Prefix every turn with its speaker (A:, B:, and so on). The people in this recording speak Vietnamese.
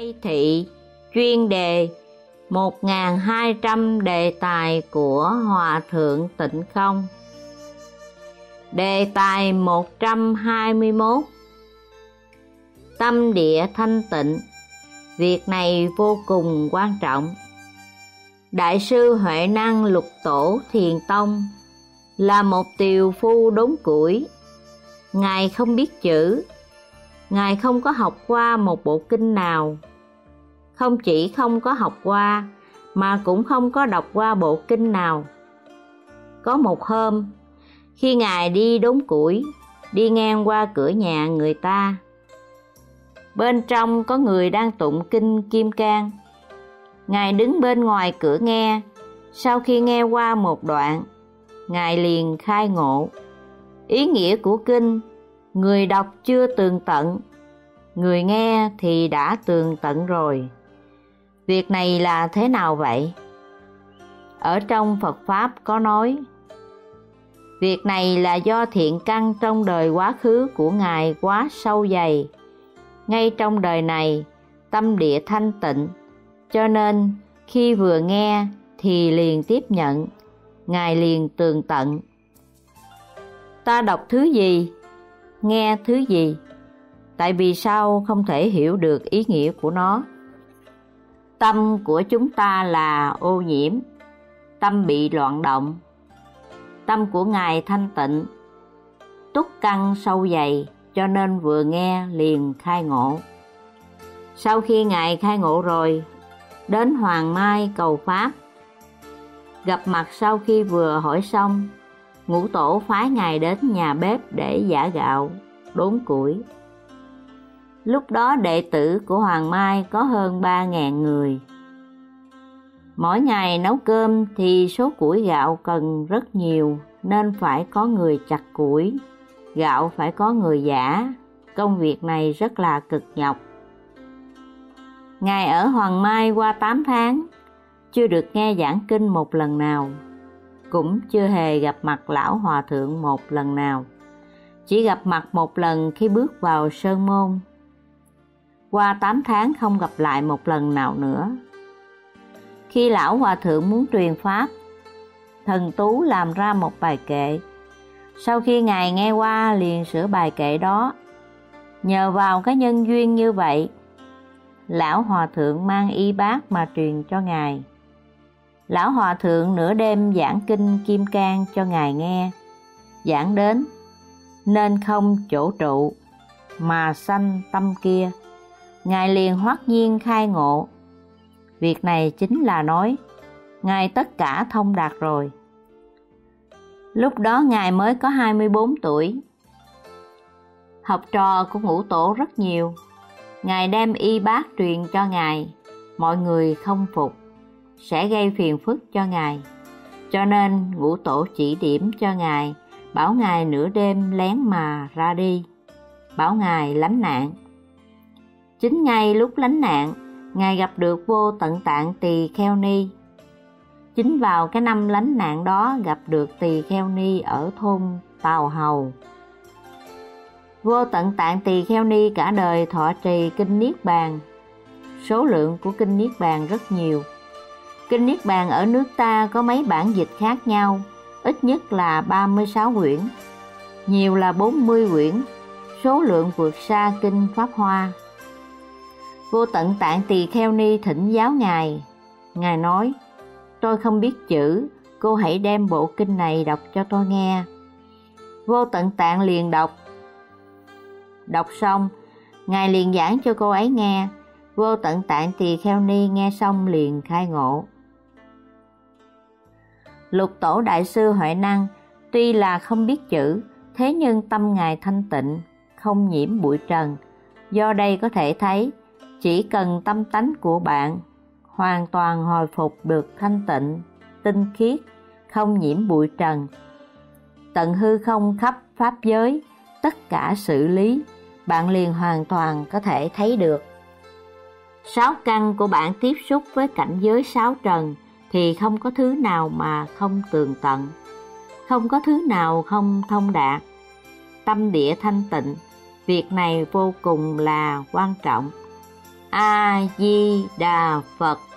A: Thi thị chuyên đề 1200 đề tài của Hòa Thượng Tịnh Không. Đề tài 121. Tâm địa thanh tịnh, việc này vô cùng quan trọng. Đại sư Huệ Năng Lục Tổ Thiền Tông là một tiều phu đốn củi. Ngài không biết chữ, Ngài không có học qua một bộ kinh nào. Không chỉ không có học qua, mà cũng không có đọc qua bộ kinh nào. Có một hôm, khi Ngài đi đốn củi, đi ngang qua cửa nhà người ta. Bên trong có người đang tụng kinh Kim Cang. Ngài đứng bên ngoài cửa nghe. Sau khi nghe qua một đoạn, Ngài liền khai ngộ. Ý nghĩa của kinh, người đọc chưa tường tận, người nghe thì đã tường tận rồi. Việc này là thế nào vậy? Ở trong Phật Pháp có nói, việc này là do thiện căn trong đời quá khứ của Ngài quá sâu dày. Ngay trong đời này, tâm địa thanh tịnh, cho nên khi vừa nghe thì liền tiếp nhận, Ngài liền tường tận. Ta đọc thứ gì, nghe thứ gì, tại vì sao không thể hiểu được ý nghĩa của nó? Tâm của chúng ta là ô nhiễm, tâm bị loạn động. Tâm của Ngài thanh tịnh, túc căn sâu dày, cho nên vừa nghe liền khai ngộ. Sau khi Ngài khai ngộ rồi, đến Hoàng Mai cầu Pháp. Gặp mặt sau khi vừa hỏi xong, Ngũ Tổ phái Ngài đến nhà bếp để giã gạo, đốn củi. Lúc đó đệ tử của Hoàng Mai có hơn 3.000 người. Mỗi ngày nấu cơm thì số củi gạo cần rất nhiều, nên phải có người chặt củi, gạo phải có người giã. Công việc này rất là cực nhọc. Ngài ở Hoàng Mai qua 8 tháng, chưa được nghe giảng kinh một lần nào, cũng chưa hề gặp mặt lão hòa thượng một lần nào, chỉ gặp mặt một lần khi bước vào sơn môn. Qua 8 tháng không gặp lại một lần nào nữa. Khi lão hòa thượng muốn truyền pháp, thần tú làm ra một bài kệ. Sau khi Ngài nghe qua liền sửa bài kệ đó. Nhờ vào cái nhân duyên như vậy, lão hòa thượng mang y bát mà truyền cho Ngài. Lão hòa thượng nửa đêm giảng kinh Kim Cang cho Ngài nghe. Giảng đến, nên không chỗ trụ, mà sanh tâm kia. Ngài liền hoắc nhiên khai ngộ. Việc này chính là nói, Ngài tất cả thông đạt rồi. Lúc đó Ngài mới có 24 tuổi. Học trò của Ngũ Tổ rất nhiều. Ngài đem y bát truyền cho Ngài. Mọi người không phục, sẽ gây phiền phức cho Ngài. Cho nên Ngũ Tổ chỉ điểm cho Ngài, bảo Ngài nửa đêm lén mà ra đi, bảo Ngài lánh nạn. Chính ngay lúc lánh nạn, Ngài gặp được Vô Tận Tạng Tỳ Kheo Ni. Chính vào cái năm lánh nạn đó gặp được Tỳ Kheo Ni ở thôn Tào Hầu. Vô Tận Tạng Tỳ Kheo Ni cả đời thọ trì kinh Niết Bàn. Số lượng của kinh Niết Bàn rất nhiều. Kinh Niết Bàn ở nước ta có mấy bản dịch khác nhau, ít nhất là 36 quyển, nhiều là 40 quyển, số lượng vượt xa kinh Pháp Hoa. Vô Tận Tạng Tỳ Kheo Ni thỉnh giáo Ngài. Ngài nói, tôi không biết chữ, cô hãy đem bộ kinh này đọc cho tôi nghe. Vô Tận Tạng liền đọc. Đọc xong, Ngài liền giảng cho cô ấy nghe. Vô Tận Tạng Tỳ Kheo Ni nghe xong liền khai ngộ. Lục Tổ Đại sư Huệ Năng tuy là không biết chữ, thế nhưng tâm Ngài thanh tịnh, không nhiễm bụi trần. Do đây có thể thấy, chỉ cần tâm tánh của bạn hoàn toàn hồi phục được thanh tịnh, tinh khiết, không nhiễm bụi trần, tận hư không khắp pháp giới, tất cả sự lý, bạn liền hoàn toàn có thể thấy được. 6 căn của bạn tiếp xúc với cảnh giới 6 trần thì không có thứ nào mà không tường tận, không có thứ nào không thông đạt. Tâm địa thanh tịnh, việc này vô cùng là quan trọng. A Di Đà Phật.